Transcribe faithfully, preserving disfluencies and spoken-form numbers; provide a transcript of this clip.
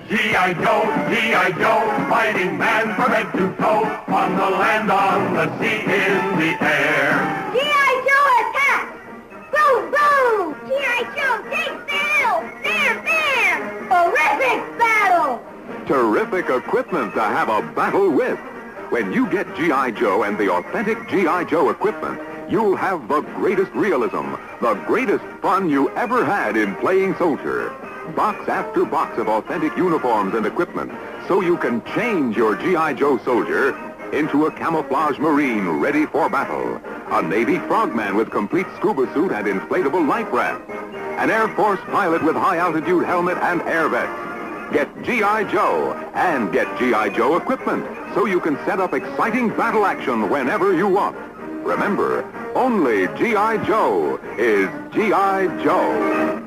G I. Joe, G I. Joe, fighting man from head to toe, on the land, on the sea, in the air. G I. Joe attack! Boom, boom! G I. Joe takes the hill! Bam, bam! Horrific battle! Terrific equipment to have a battle with. When you get G I. Joe and the authentic G I. Joe equipment, you'll have the greatest realism, the greatest fun you ever had in playing soldier. Box after box of authentic uniforms and equipment, so you can change your G I. Joe soldier into a camouflage Marine ready for battle, a Navy frogman with complete scuba suit and inflatable life raft, an Air Force pilot with high-altitude helmet and air vest. Get G I. Joe and get G I. Joe equipment, so you can set up exciting battle action whenever you want. Remember, only G I. Joe is G I. Joe.